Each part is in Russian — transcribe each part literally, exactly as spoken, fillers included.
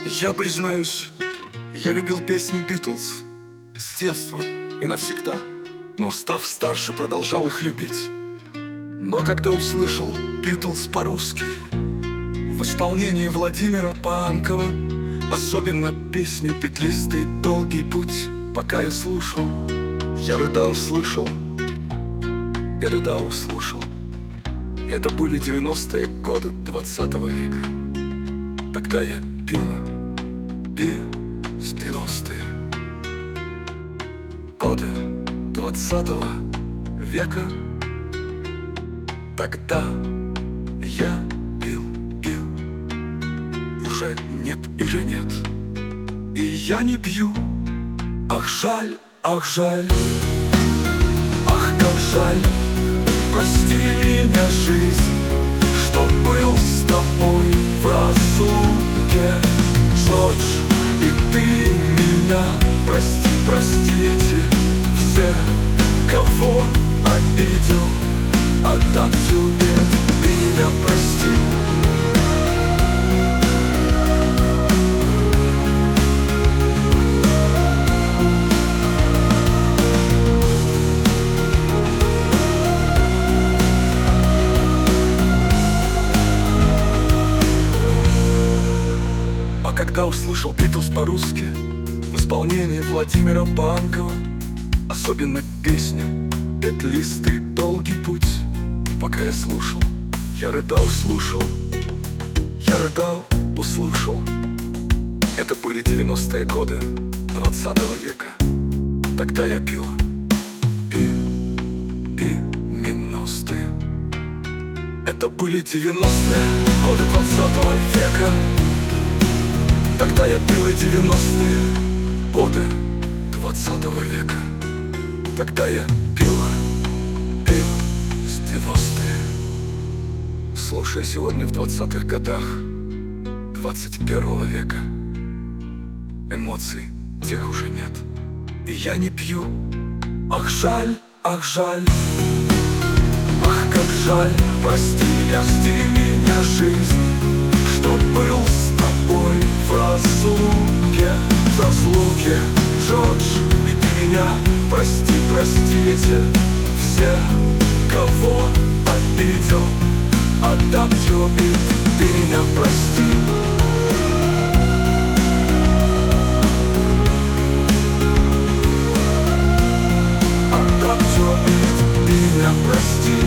Я признаюсь, я любил песни Битлз с детства и навсегда, но став старше, продолжал их любить. Но когда услышал Битлз по-русски в исполнении Владимира Панкова, особенно песню «Петлистый долгий путь», пока я слушал, я рыдал, слышал, я рыдал, слушал. Это были девяностые годы двадцатого века. Тогда я пил, пил с девяностые годы двадцатого века. Тогда я пил, пил, уже нет или нет, и я не пью. Ах, жаль, ах, жаль, ах, как жаль. Прости меня, жизнь, что был с тобой в разлуке. Джордж, и ты меня прости, простите все, кого обидел. Отдам тебе, ты меня прости. А когда услышал Битлз по-русски в исполнении Владимира Панкова, особенно песня «Петлистый долгий путь», пока я слушал, я рыдал, слушал, я рыдал, услышал. Это были девяностые годы двадцатого века. Тогда я пил, пил, девяностые. Это были девяностые годы двадцатого века. Тогда я пил и девяностые годы двадцатого века. Тогда я пил, пил с девяностые. Слушай, сегодня в двадцатых годах двадцать первого века эмоций тех уже нет, и я не пью. Ах, жаль, ах, жаль, ах, как жаль. Прости, прости меня, жизнь, что был с тобой в разлуке, в разлуке. Джордж, и ты меня прости, простите все, кого обидел. Отдам тебе, ты меня прости. Отдам тебе, ты меня прости.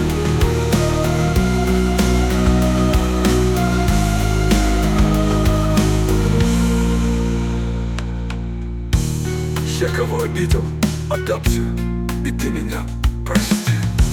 Я кого обидел, отдам тебе, и ты меня прости.